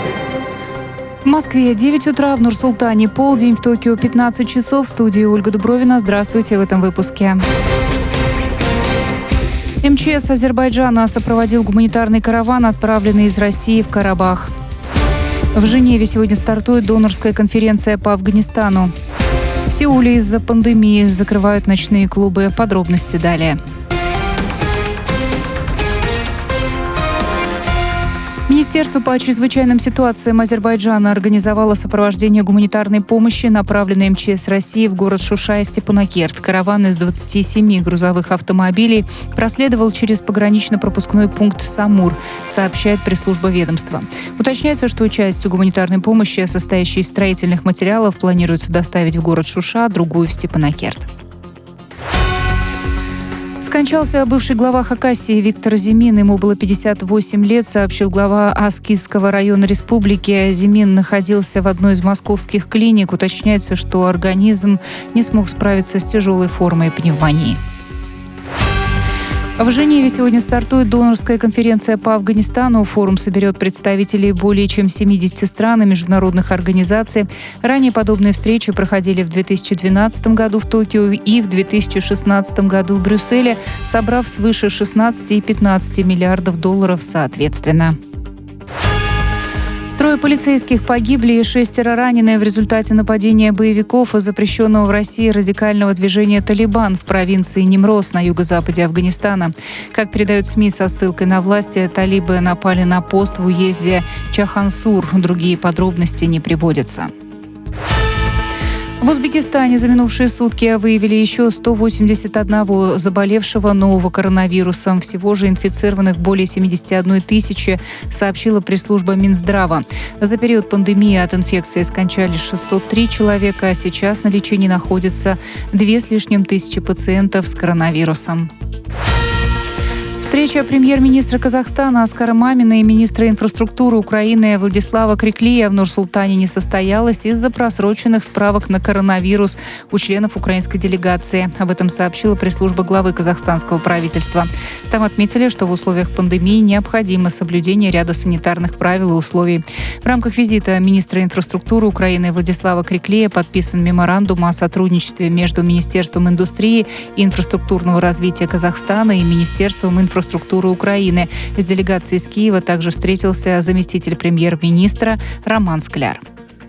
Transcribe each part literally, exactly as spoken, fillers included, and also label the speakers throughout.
Speaker 1: В Москве девять утра, в Нур-Султане полдень, в Токио пятнадцать часов. В студии Ольга Дубровина. Здравствуйте в этом выпуске. эм че эс Азербайджана сопроводил гуманитарный караван, отправленный из России в Карабах. В Женеве сегодня стартует донорская конференция по Афганистану. В Сеуле из-за пандемии закрывают ночные клубы. Подробности далее. Министерство по чрезвычайным ситуациям Азербайджана организовало сопровождение гуманитарной помощи, направленной эм че эс России в город Шуша и Степанакерт. Караван из двадцати семи грузовых автомобилей проследовал через погранично-пропускной пункт Самур, сообщает пресс-служба ведомства. Уточняется, что часть гуманитарной помощи, состоящей из строительных материалов, планируется доставить в город Шуша, другую в Степанакерт. Скончался бывший глава Хакасии Виктор Зимин. Ему было пятьдесят восемь лет, сообщил глава Аскизского района республики. Зимин находился в одной из московских клиник. Уточняется, что организм не смог справиться с тяжелой формой пневмонии. В Женеве сегодня стартует донорская конференция по Афганистану. Форум соберет представителей более чем семидесяти стран и международных организаций. Ранее подобные встречи проходили в две тысячи двенадцатом году в Токио и в две тысячи шестнадцатом году в Брюсселе, собрав свыше шестнадцати и пятнадцати миллиардов долларов соответственно. Трое полицейских погибли и шестеро ранены в результате нападения боевиков запрещенного в России радикального движения «Талибан» в провинции Нимроз на юго-западе Афганистана. Как передают СМИ со ссылкой на власти, талибы напали на пост в уезде Чахансур. Другие подробности не приводятся. В Узбекистане за минувшие сутки выявили еще сто восемьдесят одного заболевшего нового коронавирусом. Всего же инфицированных более семидесяти одной тысячи, сообщила пресс-служба Минздрава. За период пандемии от инфекции скончались шестьсот три человека, а сейчас на лечении находится две с лишним тысячи пациентов с коронавирусом. Встреча премьер-министра Казахстана Аскара Мамина и министра инфраструктуры Украины Владислава Криклия в Нур-Султане не состоялась из-за просроченных справок на коронавирус у членов украинской делегации. Об этом сообщила пресс-служба главы казахстанского правительства. Там отметили, что в условиях пандемии необходимо соблюдение ряда санитарных правил и условий. В рамках визита министра инфраструктуры Украины Владислава Криклия подписан меморандум о сотрудничестве между Министерством индустрии и инфраструктурного развития Казахстана и Министерством инфраструктуры инфраструктуры Украины. С делегацией из Киева также встретился заместитель премьер-министра Роман Скляр.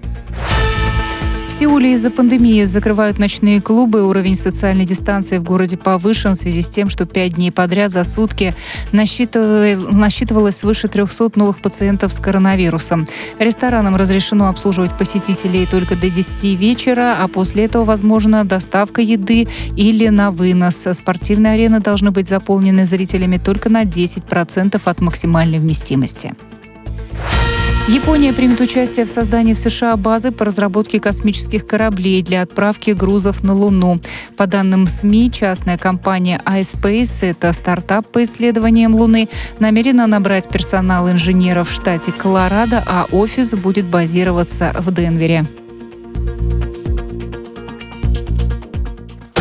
Speaker 1: В Сеуле из-за пандемии закрывают ночные клубы. Уровень социальной дистанции в городе повышен в связи с тем, что пять дней подряд за сутки насчитывалось свыше трехсот новых пациентов с коронавирусом. Ресторанам разрешено обслуживать посетителей только до десяти вечера, а после этого возможна доставка еды или на вынос. Спортивные арены должны быть заполнены зрителями только на десять процентов от максимальной вместимости. Япония примет участие в создании в США базы по разработке космических кораблей для отправки грузов на Луну. По данным СМИ, частная компания iSpace, это стартап по исследованиям Луны, намерена набрать персонал инженеров в штате Колорадо, а офис будет базироваться в Денвере.